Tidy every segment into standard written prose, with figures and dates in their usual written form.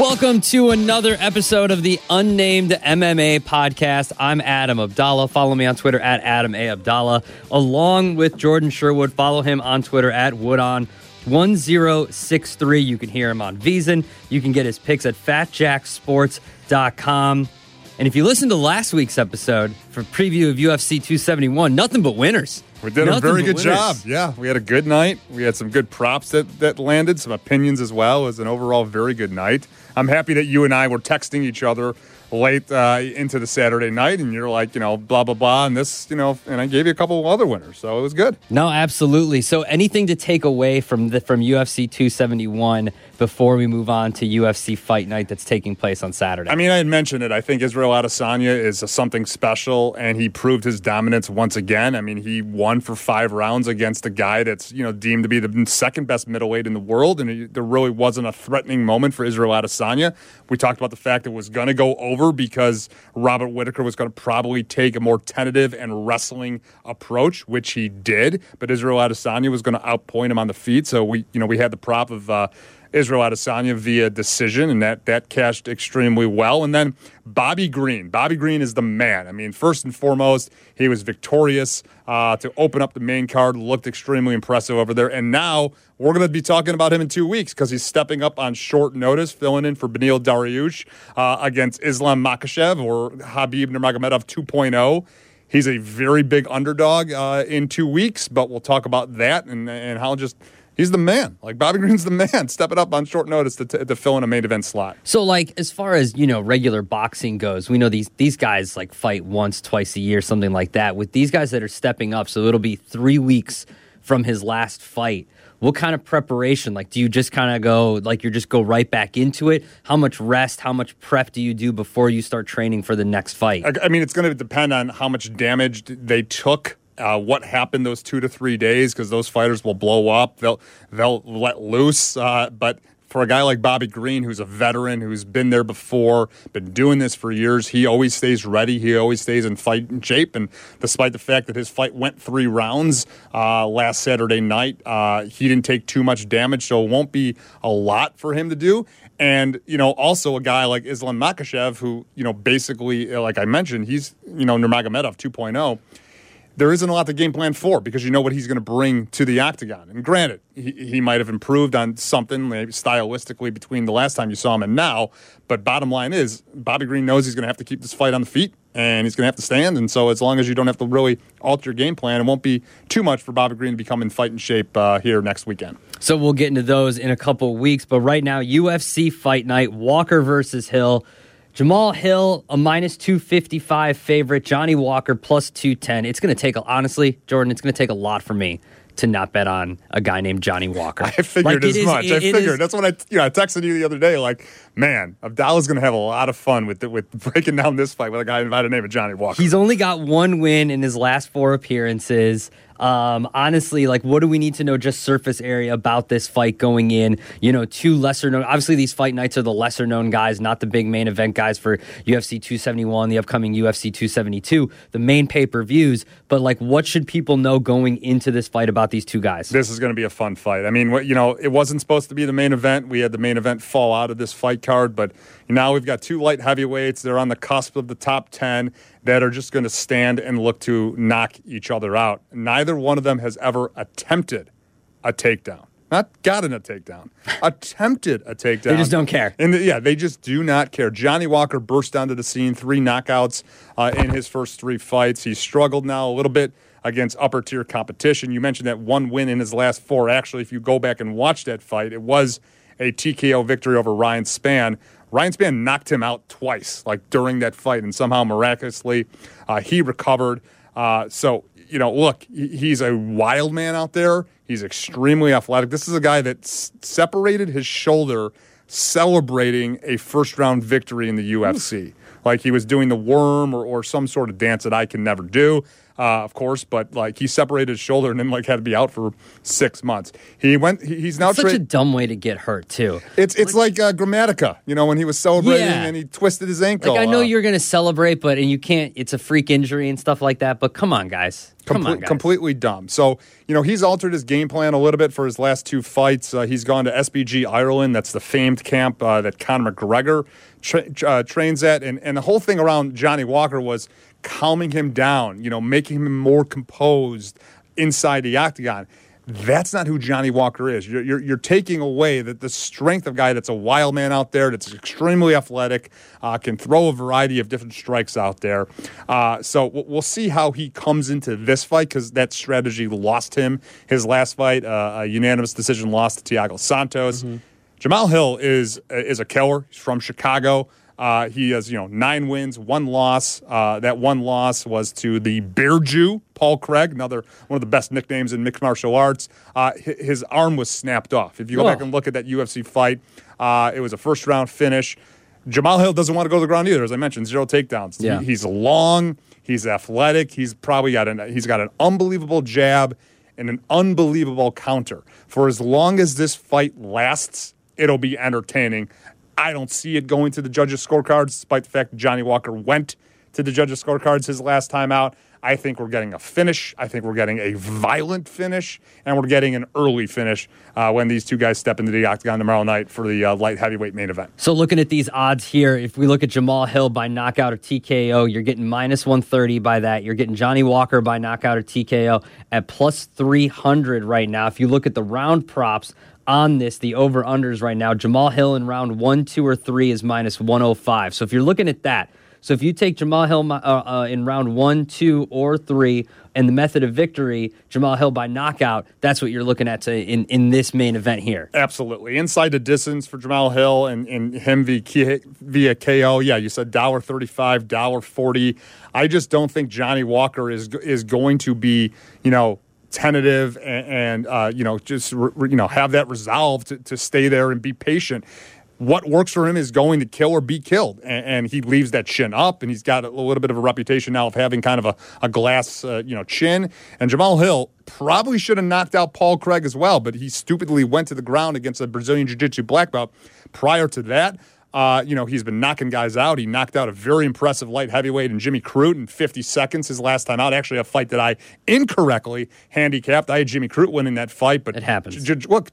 Welcome to another episode of the Unnamed MMA Podcast. I'm Adam Abdallah. Follow me on Twitter at Adam A. Abdallah, along with Jordan Sherwood. Follow him on Twitter at Woodon1063. You can hear him on VSiN. You can get his picks at FatJackSports.com. And if you listened to last week's episode for preview of UFC 271, nothing but winners. We did a very good job. Yeah, we had a good night. We had some good props that landed, some opinions as well. It was an overall very good night. I'm happy that you and I were texting each other late into the Saturday night, and you're like, blah, blah, blah, and this, and I gave you a couple of other winners, so it was good. No, absolutely. So anything to take away from UFC 271 before we move on to UFC Fight Night that's taking place on Saturday? I mean, I had mentioned it. I think Israel Adesanya is something special, and he proved his dominance once again. I mean, he won for 5 rounds against a guy that's, deemed to be the second best middleweight in the world, and there really wasn't a threatening moment for Israel Adesanya. We talked about the fact that it was going to go over because Robert Whittaker was going to probably take a more tentative and wrestling approach, which he did, but Israel Adesanya was going to outpoint him on the feet. So we had the prop of Israel Adesanya via decision, and that cashed extremely well. And then Bobby Green. Bobby Green is the man. I mean, first and foremost, he was victorious to open up the main card, looked extremely impressive over there. And now we're going to be talking about him in 2 weeks because he's stepping up on short notice, filling in for Beneil Dariush against Islam Makhachev, or Khabib Nurmagomedov 2.0. He's a very big underdog in 2 weeks, but we'll talk about that and how he's the man. Like, Bobby Green's the man, stepping up on short notice to fill in a main event slot. So, as far as, regular boxing goes, we know these guys, fight once, twice a year, something like that. With these guys that are stepping up, so it'll be 3 weeks from his last fight. What kind of preparation? Do you just kind of go, go right back into it? How much rest, how much prep do you do before you start training for the next fight? I mean, it's going to depend on how much damage they took. What happened those 2 to 3 days, because those fighters will blow up. They'll let loose. But for a guy like Bobby Green, who's a veteran, who's been there before, been doing this for years, he always stays ready. He always stays in fighting shape. And despite the fact that his fight went 3 rounds last Saturday night, he didn't take too much damage, so it won't be a lot for him to do. And, also a guy like Islam Makhachev, who, basically, like I mentioned, he's, Nurmagomedov 2.0. There isn't a lot to game plan for, because you know what he's going to bring to the octagon. And granted, he might have improved on something maybe stylistically between the last time you saw him and now. But bottom line is, Bobby Green knows he's going to have to keep this fight on the feet, and he's going to have to stand. And so as long as you don't have to really alter your game plan, it won't be too much for Bobby Green to become in fighting shape here next weekend. So we'll get into those in a couple of weeks. But right now, UFC Fight Night, Walker versus Hill. Jamal Hill, a minus 255 favorite. Johnny Walker, plus 210. It's going to take, honestly, Jordan, it's going to take a lot for me to not bet on a guy named Johnny Walker. I figured as much. I figured. That's what I texted you the other day. Man, Abdallah's going to have a lot of fun with breaking down this fight with a guy by the name of Johnny Walker. He's only got 1 win in his last 4 appearances. Honestly, what do we need to know just surface area about this fight going in? 2 lesser known. Obviously, these fight nights are the lesser known guys, not the big main event guys for UFC 271, the upcoming UFC 272, the main pay-per-views. But what should people know going into this fight about these 2 guys? This is going to be a fun fight. I mean, it wasn't supposed to be the main event. We had the main event fall out of this fight card, but now we've got 2 light heavyweights. They're on the cusp of the top 10 that are just going to stand and look to knock each other out. Neither one of them has ever attempted a takedown. Not gotten a takedown. Attempted a takedown. They just don't care. They just do not care. Johnny Walker burst onto the scene, 3 knockouts in his first 3 fights. He's struggled now a little bit against upper-tier competition. You mentioned that 1 win in his last 4. Actually, if you go back and watch that fight, it was a TKO victory over Ryan Spann. Ryan Spann knocked him out twice, during that fight, and somehow miraculously he recovered. Look, he's a wild man out there. He's extremely athletic. This is a guy that separated his shoulder celebrating a first-round victory in the UFC. He was doing the worm or some sort of dance that I can never do. of course, but like he separated his shoulder and then like had to be out for 6 months. He's now such a dumb way to get hurt too. It's like Grammatica, when he was celebrating and he twisted his ankle. Like I know you're going to celebrate, and you can't. It's a freak injury and stuff like that. But come on, guys. Completely dumb. So, he's altered his game plan a little bit for his last 2 fights. He's gone to SBG Ireland. That's the famed camp that Conor McGregor trains at. And the whole thing around Johnny Walker was calming him down, making him more composed inside the octagon. That's not who Johnny Walker is. You're taking away the strength of a guy that's a wild man out there, that's extremely athletic, can throw a variety of different strikes out there. So we'll see how he comes into this fight, because that strategy lost him his last fight, a unanimous decision loss to Thiago Santos. Mm-hmm. Jamal Hill is a killer. He's from Chicago. He has, 9 wins, 1 loss. That 1 loss was to the Bear Jew, Paul Craig, one of the best nicknames in mixed martial arts. His arm was snapped off. If you go back and look at that UFC fight, it was a first-round finish. Jamal Hill doesn't want to go to the ground either, as I mentioned, 0 takedowns. Yeah. He's long, he's athletic, he's got an unbelievable jab and an unbelievable counter. For as long as this fight lasts, it'll be entertaining. I don't see it going to the judges' scorecards, despite the fact that Johnny Walker went to the judges' scorecards his last time out. I think we're getting a finish. I think we're getting a violent finish, and we're getting an early finish when these 2 guys step into the octagon tomorrow night for the light heavyweight main event. So looking at these odds here, if we look at Jamal Hill by knockout or TKO, you're getting minus 130 by that. You're getting Johnny Walker by knockout or TKO at plus 300 right now. If you look at the round props on this, the over-unders right now, Jamal Hill in round 1, 2, or 3 is minus 105. So if you're looking at that, so if you take Jamal Hill in round 1, 2, or 3, and the method of victory, Jamal Hill by knockout, that's what you're looking at in this main event here. Absolutely. Inside the distance for Jamal Hill and him via KO. Yeah, you said $1.35, $1.40. I just don't think Johnny Walker is going to be, tentative and have that resolve to stay there and be patient. What works for him is going to kill or be killed, and he leaves that chin up, and he's got a little bit of a reputation now of having kind of a glass chin. And Jamal Hill probably should have knocked out Paul Craig as well, but he stupidly went to the ground against a Brazilian Jiu-Jitsu black belt. Prior to that, he's been knocking guys out. He knocked out a very impressive light heavyweight in Jimmy Crute in 50 seconds his last time out. Actually, a fight that I incorrectly handicapped. I had Jimmy Crute winning that fight, but it happens. Look,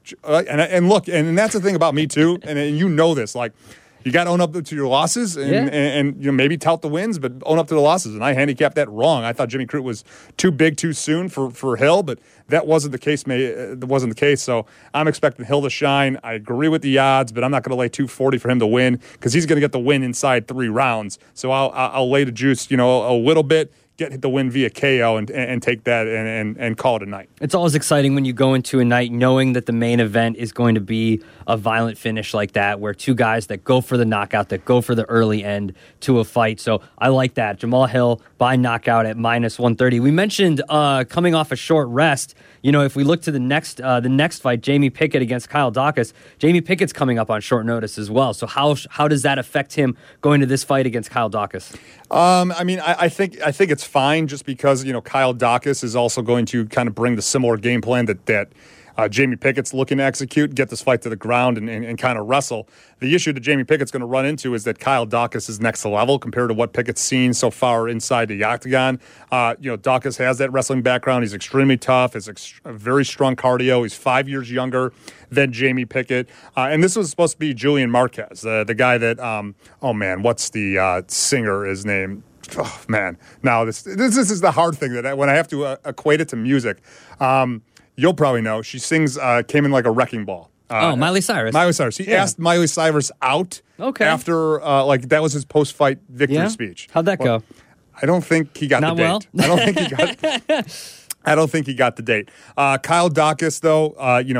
and that's the thing about me too. And you know this, like. You got to own up to your losses and maybe tout the wins, but own up to the losses. And I handicapped that wrong. I thought Jimmy Crute was too big too soon for Hill, but that wasn't the case. That wasn't the case. So I'm expecting Hill to shine. I agree with the odds, but I'm not going to lay 240 for him to win because he's going to get the win inside 3 rounds. So I'll lay the juice, a little bit. Get the win via KO and take that and call it a night. It's always exciting when you go into a night knowing that the main event is going to be a violent finish like that, where 2 guys that go for the knockout, that go for the early end to a fight. So I like that. Jamal Hill by knockout at minus 130. We mentioned coming off a short rest. If we look to the next fight, Jamie Pickett against Kyle Daukaus, Jamie Pickett's coming up on short notice as well. So how does that affect him going to this fight against Kyle Daukaus? I think it's fine just because, Kyle Daukaus is also going to kind of bring the similar game plan that Jamie Pickett's looking to execute, get this fight to the ground and kind of wrestle. The issue that Jamie Pickett's going to run into is that Kyle Daukaus is next level compared to what Pickett's seen so far inside the octagon. Daukaus has that wrestling background. He's extremely tough. Has a very strong cardio. He's 5 years younger than Jamie Pickett. And this was supposed to be Julian Marquez, the guy that, what's the singer, his name? Oh, man. Now, this is the hard thing that when I have to equate it to music. You'll probably know. She sings Came in Like a Wrecking Ball. Miley Cyrus. Miley Cyrus. He asked Miley Cyrus out after, that was his post-fight victory speech. How'd that go? I don't think he got the date. Well? I don't think he got the date. Kyle Daukaus, though,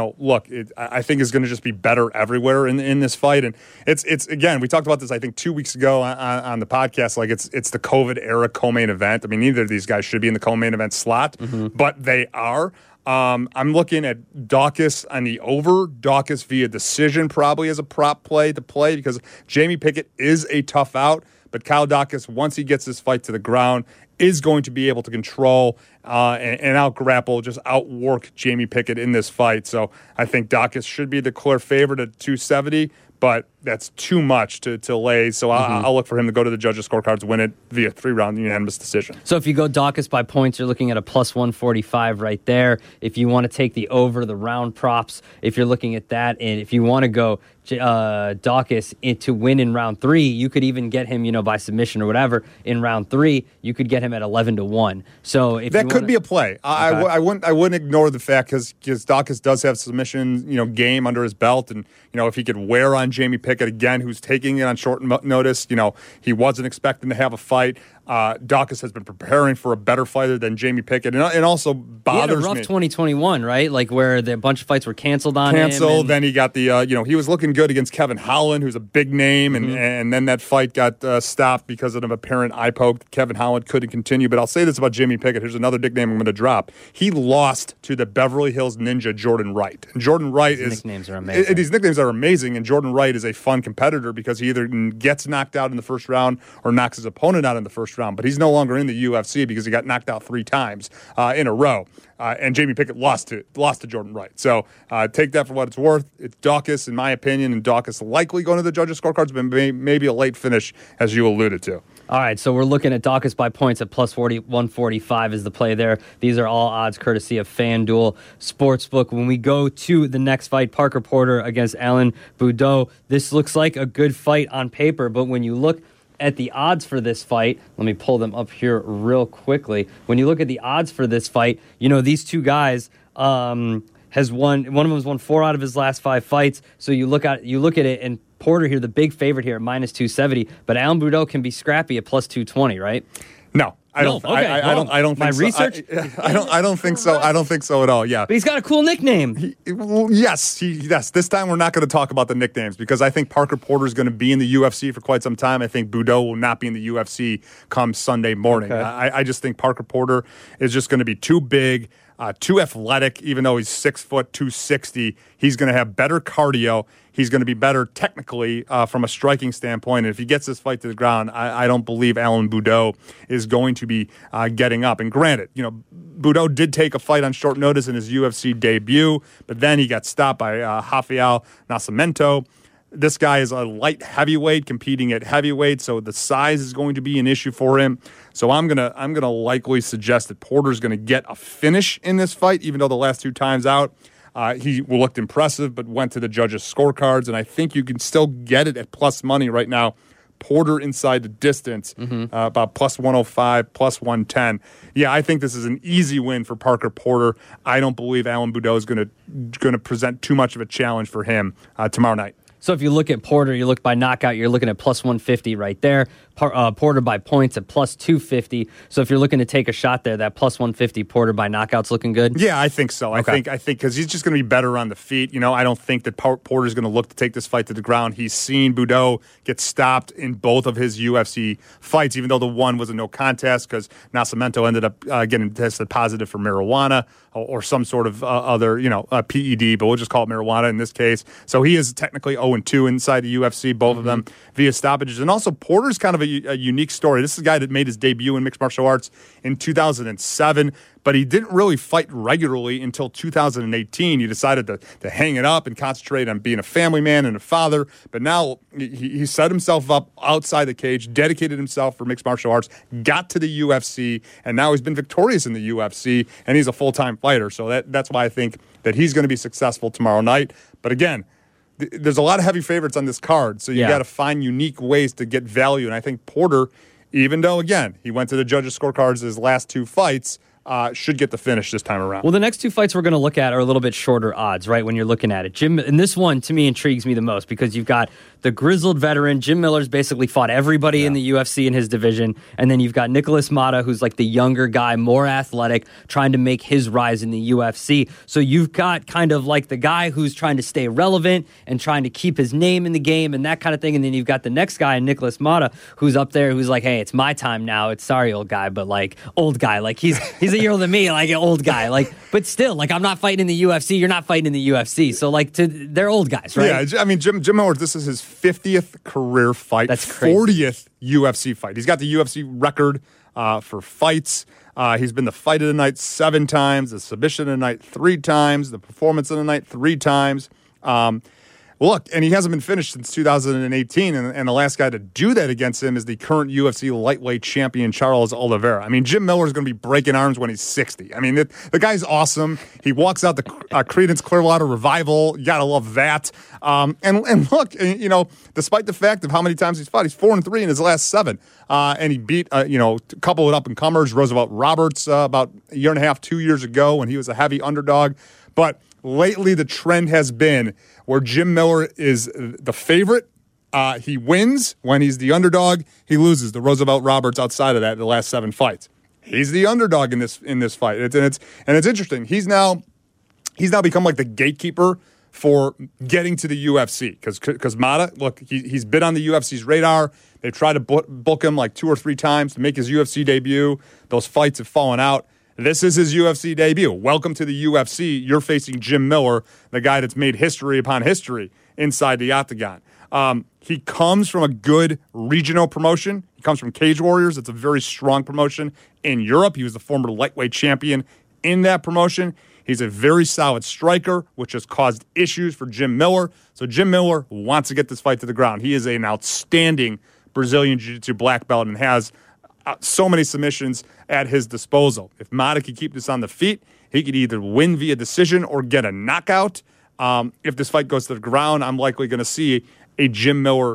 I think is going to just be better everywhere in this fight. And it's again, we talked about this, I think, 2 weeks ago on the podcast. Like it's the COVID era co-main event. I mean, neither of these guys should be in the co-main event slot, but they are. I'm looking at Daukaus on the over. Daukaus via decision probably as a prop play because Jamie Pickett is a tough out. but Kyle Daukaus, once he gets this fight to the ground, is going to be able to control and out-grapple, just outwork Jamie Pickett in this fight. So I think Daukaus should be the clear favorite at 270, but that's too much to lay. So I'll look for him to go to the judges' scorecards, win it via 3-round unanimous decision. So if you go Daukaus by points, you're looking at a plus 145 right there. If you want to take the over, the round props, if you're looking at that, and if you want to go Daukaus to win in round 3, you could even get him, by submission or whatever. In round 3, you could get him at 11-1. So if that could be a play. Okay. I wouldn't ignore the fact because Daukaus does have submission, game under his belt, and if he could wear on Jamie Pickett again, who's taking it on short notice, he wasn't expecting to have a fight. Daukaus has been preparing for a better fighter than Jamie Pickett, and it also bothers me. He had a rough 2021, right? Like where a bunch of fights were canceled on him. Then he got the, he was looking good against Kevin Holland, who's a big name, and then that fight got stopped because of an apparent eye poke. Kevin Holland couldn't continue. But I'll say this about Jamie Pickett. Here's another nickname I'm going to drop. He lost to the Beverly Hills Ninja, Jordan Wright. And Jordan Wright These nicknames are amazing. These nicknames are amazing, and Jordan Wright is a fun competitor because he either gets knocked out in the first round or knocks his opponent out in the first round. But he's no longer in the UFC because he got knocked out 3 times in a row. And Jamie Pickett lost to Jordan Wright. So take that for what it's worth. It's Daukaus, in my opinion, and Daukaus likely going to the judges' scorecards, but maybe a late finish, as you alluded to. All right, so we're looking at Daukaus by points at plus 145 is the play there. These are all odds courtesy of FanDuel Sportsbook. When we go to the next fight, Parker Porter against Alan Boudreaux, this looks like a good fight on paper, but when you look at the odds for this fight, let me pull them up here real quickly. When you look at the odds for this fight, these two guys has won. One of them has won 4 out of his last 5 fights. So you look at it, and Porter here, the big favorite here at minus 270, but Alan Boudreaux can be scrappy at plus 220, right? No. I don't think my so. research. I don't think so. I don't think so at all. Yeah, but he's got a cool nickname. Yes. This time we're not going to talk about the nicknames because I think Parker Porter is going to be in the UFC for quite some time. I think Boudreaux will not be in the UFC come Sunday morning. Okay. I just think Parker Porter is just going to be too big. Too athletic, even though he's 6 foot, 260. He's going to have better cardio. He's going to be better technically from a striking standpoint. And if he gets this fight to the ground, I don't believe Alan Boudreaux is going to be getting up. And granted, Boudreaux did take a fight on short notice in his UFC debut, but then he got stopped by Rafael Nascimento. This guy is a light heavyweight competing at heavyweight, so the size is going to be an issue for him. So I'm gonna likely suggest that Porter's gonna get a finish in this fight, even though the last 2 times out he looked impressive, but went to the judges' scorecards, and I think you can still get it at plus money right now. Porter inside the distance, about plus 105, plus 110. Yeah, I think this is an easy win for Parker Porter. I don't believe Alan Boudreaux is gonna present too much of a challenge for him tomorrow night. So if you look at Porter, you look by knockout, you're looking at plus 150 right there. Porter by points at plus 250. So if you're looking to take a shot there, that plus 150 Porter by knockout's looking good? Yeah, I think so. Okay. I think because he's just going to be better on the feet. I don't think that Porter's going to look to take this fight to the ground. He's seen Boudreaux get stopped in both of his UFC fights, even though the one was a no contest because Nascimento ended up getting tested positive for marijuana or some sort of other, PED, but we'll just call it marijuana in this case. So he is technically 0-2 inside the UFC, both of them via stoppages. And also Porter's kind of a unique story. This is a guy that made his debut in mixed martial arts in 2007, but he didn't really fight regularly until 2018. He decided to hang it up and concentrate on being a family man and a father. But now he set himself up outside the cage, dedicated himself for mixed martial arts, got to the UFC, and now he's been victorious in the UFC, and he's a full-time fighter. So that's why I think that he's going to be successful tomorrow night. But again, there's a lot of heavy favorites on this card, so you got to find unique ways to get value. And I think Porter, even though, again, he went to the judges' scorecards his last 2 fights, should get the finish this time around. Well, the next 2 fights we're going to look at are a little bit shorter odds, right, when you're looking at it. And this one, to me, intrigues me the most because you've got the grizzled veteran. Jim Miller's basically fought everybody in the UFC in his division. And then you've got Nicholas Mata, who's like the younger guy, more athletic, trying to make his rise in the UFC. So you've got kind of like the guy who's trying to stay relevant and trying to keep his name in the game and that kind of thing. And then you've got the next guy, Nicholas Mata, who's up there, who's like, hey, it's my time now. It's sorry, old guy, but like old guy. Like he's he's a year older than me, like an old guy. Like, but still, like I'm not fighting in the UFC. You're not fighting in the UFC. So like, they're old guys, right? Yeah, I mean, Jim Miller. This is his 50th career fight. That's crazy. 40th UFC fight. He's got the UFC record for fights. He's been the fight of the night 7 times, the submission of the night 3 times, the performance of the night 3 times. Look, and he hasn't been finished since 2018, and the last guy to do that against him is the current UFC lightweight champion, Charles Oliveira. I mean, Jim Miller is going to be breaking arms when he's 60. I mean, the guy's awesome. He walks out the Creedence Clearwater Revival. You got to love that. And look, you know, despite the fact of how many times he's fought, he's 4-3 in his last 7. And he beat, you know, a couple of up-and-comers, Roosevelt Roberts, about a year and a half, 2 years ago when he was a heavy underdog. But lately the trend has been where Jim Miller is the favorite. He wins when he's the underdog. He loses to Roosevelt Roberts outside of that in the last 7 fights. He's the underdog in this fight. It's interesting. He's now become like the gatekeeper for getting to the UFC because Mata, look, he's been on the UFC's radar. They tried to book him like 2 or 3 times to make his UFC debut. Those fights have fallen out. This is his UFC debut. Welcome to the UFC. You're facing Jim Miller, the guy that's made history upon history inside the octagon. He comes from a good regional promotion. He comes from Cage Warriors. It's a very strong promotion in Europe. He was the former lightweight champion in that promotion. He's a very solid striker, which has caused issues for Jim Miller. So Jim Miller wants to get this fight to the ground. He is an outstanding Brazilian Jiu-Jitsu black belt and has so many submissions at his disposal. If Mata could keep this on the feet, he could either win via decision or get a knockout. If this fight goes to the ground, I'm likely going to see a Jim Miller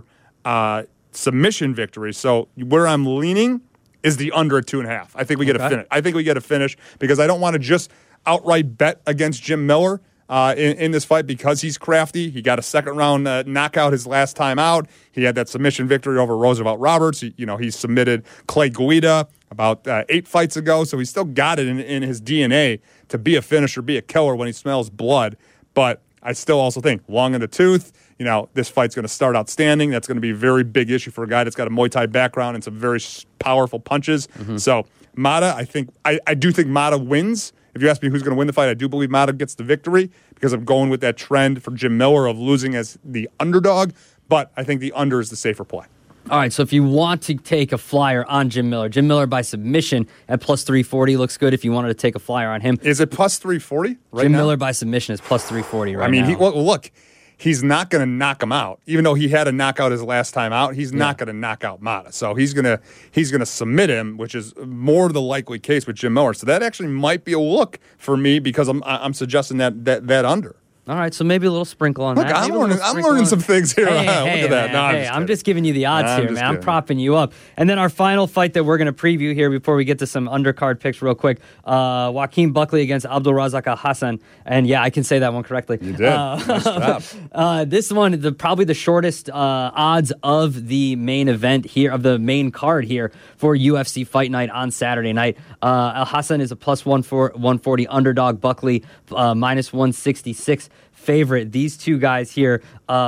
submission victory. So where I'm leaning is the under at 2.5. I think we get a finish. I think we get a finish because I don't want to just outright bet against Jim Miller in this fight because he's crafty. He got a second-round knockout his last time out. He had that submission victory over Roosevelt Roberts. He submitted Clay Guida about 8 fights ago, so he's still got it in his DNA to be a finisher, be a killer when he smells blood. But I still also think long in the tooth, this fight's going to start outstanding. That's going to be a very big issue for a guy that's got a Muay Thai background and some very powerful punches. Mm-hmm. So Mata, I do think Mata wins. If you ask me who's going to win the fight, I do believe Mata gets the victory because I'm going with that trend for Jim Miller of losing as the underdog. But I think the under is the safer play. All right, so if you want to take a flyer on Jim Miller by submission at plus 340 looks good if you wanted to take a flyer on him. Is it plus 340 right Jim now? Miller by submission is plus 340 right now. Look, he's not going to knock him out. Even though he had a knockout his last time out, he's not going to knock out Mata. So he's going to submit him, which is more the likely case with Jim Miller. So that actually might be a look for me because I'm suggesting that under. All right, so maybe a little sprinkle on that. I'm learning some things here. Hey, Look at that. No, I'm just giving you the odds here, man. I'm propping you up. And then our final fight that we're going to preview here before we get to some undercard picks real quick, Joaquin Buckley against Abdulrazak Alhassan. And yeah, I can say that one correctly. You did. Nice job. This one, probably the shortest odds of the main event here, of the main card here for UFC Fight Night on Saturday night. Alhassan is a plus 140 underdog. Buckley minus 166 favorite. These two guys here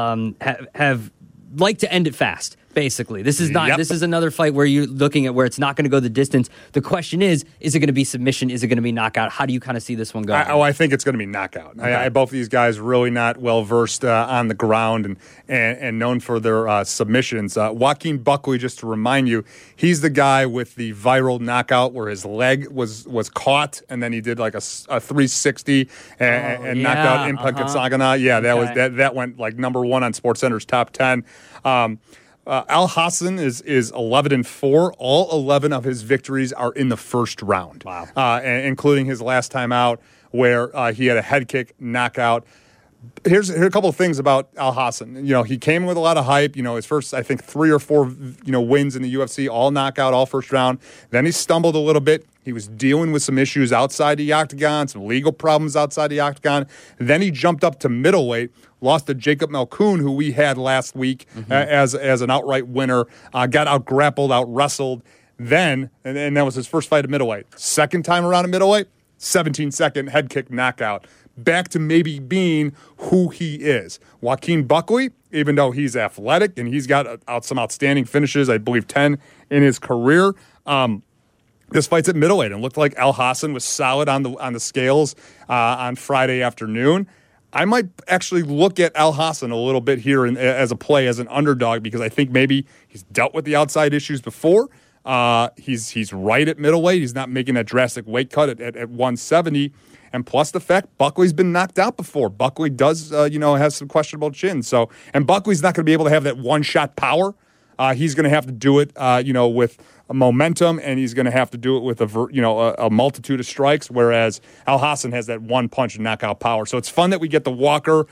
have like to end it fast. Basically, this is not. Yep. This is another fight where you're looking at where it's not going to go the distance. The question is it going to be submission? Is it going to be knockout? How do you kind of see this one going? I think it's going to be knockout. Okay. Both of these guys really not well versed on the ground and known for their submissions. Joaquin Buckley, just to remind you, he's the guy with the viral knockout where his leg was caught and then he did like a 360 and knocked out Impa Katsagana. Yeah, that went like number 1 on SportsCenter's top 10. Alhassan is 11-4. All 11 of his victories are in the first round. Wow. Including his last time out where he had a head kick knockout. Here's a couple of things about Alhassan. He came with a lot of hype. His first, I think, 3 or 4, wins in the UFC, all knockout, all first round. Then he stumbled a little bit. He was dealing with some issues outside the octagon, some legal problems outside the octagon. Then he jumped up to middleweight, lost to Jacob Malkoun, who we had last week as an outright winner, got out-grappled, out-wrestled. Then, and that was his first fight at middleweight. Second time around at middleweight, 17-second head kick knockout. Back to maybe being who he is. Joaquin Buckley, even though he's athletic and he's got some outstanding finishes, I believe 10 in his career, This fight's at middleweight, and it looked like Al Hassan was solid on the scales on Friday afternoon. I might actually look at Al Hassan a little bit here as a play, as an underdog, because I think maybe he's dealt with the outside issues before. He's right at middleweight. He's not making that drastic weight cut at 170. And plus the fact Buckley's been knocked out before. Buckley does, has some questionable chin. So, and Buckley's not going to be able to have that one-shot power. He's going to have to do it, with a momentum, and he's going to have to do it with a multitude of strikes. Whereas Al Hassan has that one punch and knockout power. So it's fun that we get the Walker,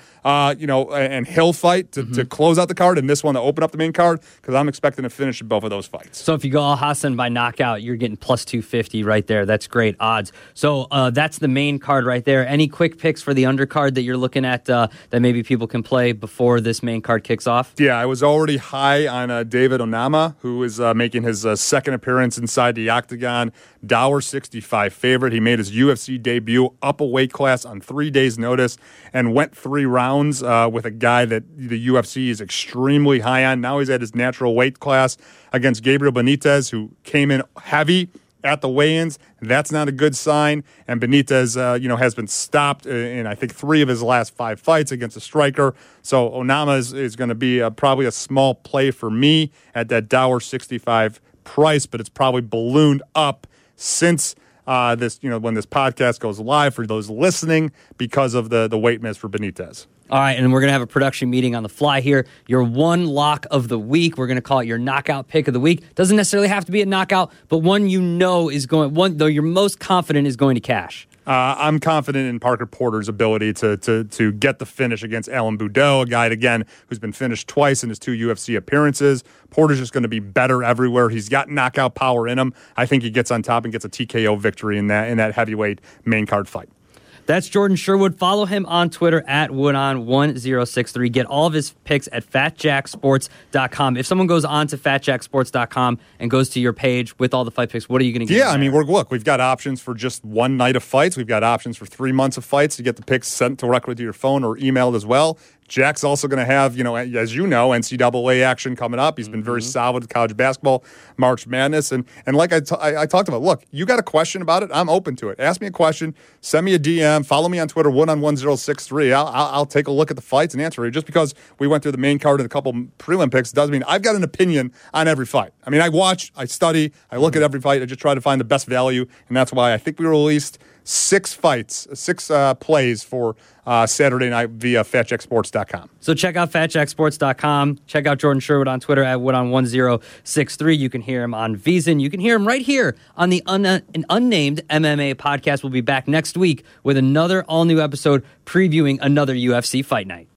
and Hill fight to close out the card, and this one to open up the main card, because I'm expecting to finish both of those fights. So if you go Al Hassan by knockout, you're getting plus 250 right there. That's great odds. So that's the main card right there. Any quick picks for the undercard that you're looking at that maybe people can play before this main card kicks off? Yeah, I was already high on David Onama, who is making his second appearance inside the octagon. $1.65 favorite. He made his UFC debut up a weight class on 3 days' notice and went 3 rounds with a guy that the UFC is extremely high on. Now he's at his natural weight class against Gabriel Benitez, who came in heavy at the weigh-ins. That's not a good sign. And Benitez, has been stopped in, I think, 3 of his last 5 fights against a striker. So Onama is going to be probably a small play for me at that $1.65 price, but it's probably ballooned up since this, when this podcast goes live for those listening, because of the weight miss for Benitez. All right, and we're going to have a production meeting on the fly here. Your one lock of the week. We're going to call it your knockout pick of the week. Doesn't necessarily have to be a knockout, but one though you're most confident is going to cash. I'm confident in Parker Porter's ability to get the finish against Alan Boudreaux, a guy, again, who's been finished twice in his 2 UFC appearances. Porter's just going to be better everywhere. He's got knockout power in him. I think he gets on top and gets a TKO victory in that heavyweight main card fight. That's Jordan Sherwood. Follow him on Twitter at Woodon1063. Get all of his picks at FatJackSports.com. If someone goes on to FatJackSports.com and goes to your page with all the fight picks, what are you going to get? Yeah, I mean, we've got options for just one night of fights. We've got options for 3 months of fights to get the picks sent directly to your phone or emailed as well. Jack's also going to have, as you know, NCAA action coming up. He's been very solid with college basketball, March Madness. And like I talked about, look, you got a question about it, I'm open to it. Ask me a question, send me a DM, follow me on Twitter, Woodon1063. I'll take a look at the fights and answer it. Just because we went through the main card and a couple prelim picks doesn't mean I've got an opinion on every fight. I mean, I watch, I study, I look at every fight, I just try to find the best value, and that's why I think we released 6 plays for Saturday night via FatJackSports.com. So check out FatJackSports.com. Check out Jordan Sherwood on Twitter at Woodon1063. You can hear him on VSiN. You can hear him right here on the unnamed MMA podcast. We'll be back next week with another all-new episode previewing another UFC fight night.